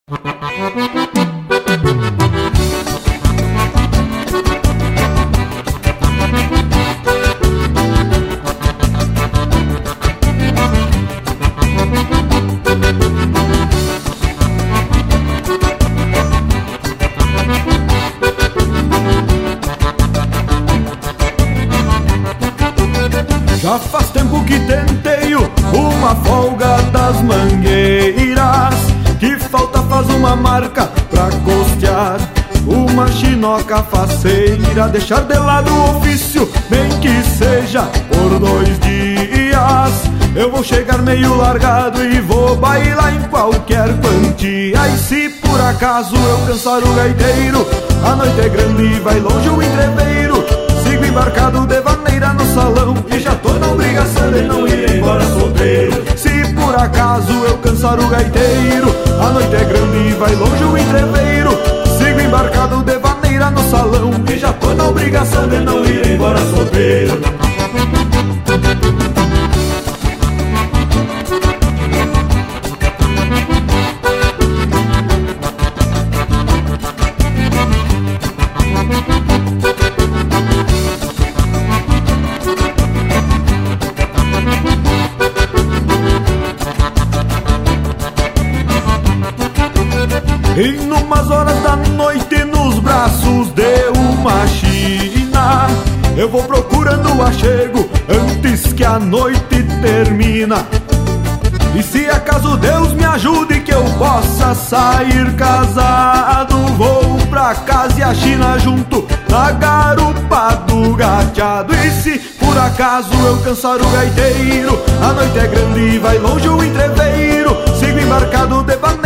Já faz tempo que tenteio uma folga das mangueiras, que falta faz uma marca pra costear uma chinoca faceira. Deixar de lado o ofício, bem que seja por 2 dias. Eu vou chegar meio largado e vou bailar em qualquer quantia. E se por acaso eu cansar o gaiteiro, a noite é grande e vai longe o entreveiro, sigo embarcado de vaneira no salão e já tô na obrigação de não ir embora solteiro. Se por acaso eu cansar o gaiteiro, a noite é grande e vai longe o entreveiro, sigo embarcado de vaneira no salão e já tô na obrigação de não ir embora solteiro. E numas horas da noite, nos braços de uma china, eu vou procurando o achego antes que a noite termina. E se acaso Deus me ajude que eu possa sair casado, vou pra casa e a china junto na garupa do gateado. E se por acaso eu cansar o gaiteiro, a noite é grande e vai longe o entreveiro, sigo embarcado de vaneira